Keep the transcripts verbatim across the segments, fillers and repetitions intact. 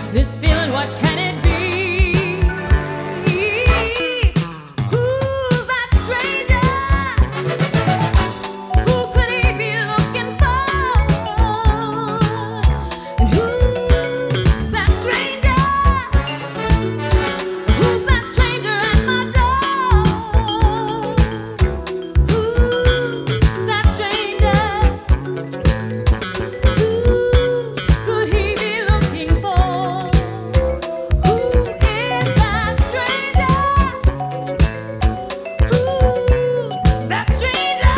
This feeling, what can it be? Who's that stranger? Who could he be looking for? And who's that stranger? Who's that stranger at my door? Who's that stranger? Who could he be looking for? Who is that stranger? Who's that stranger?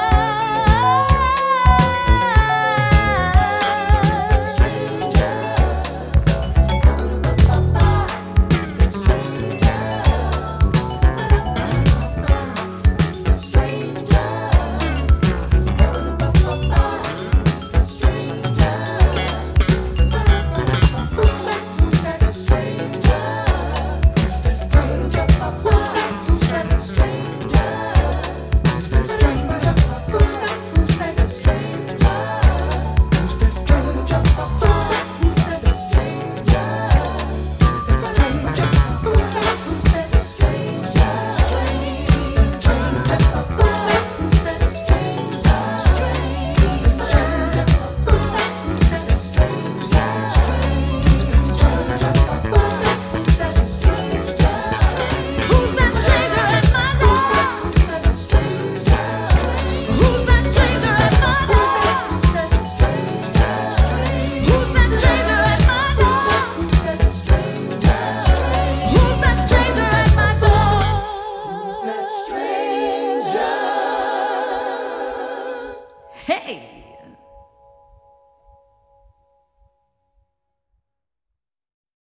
Who's that stranger at my door? Who's that stranger at my door? Who's that stranger at my door? Who's that stranger at my door? Hey!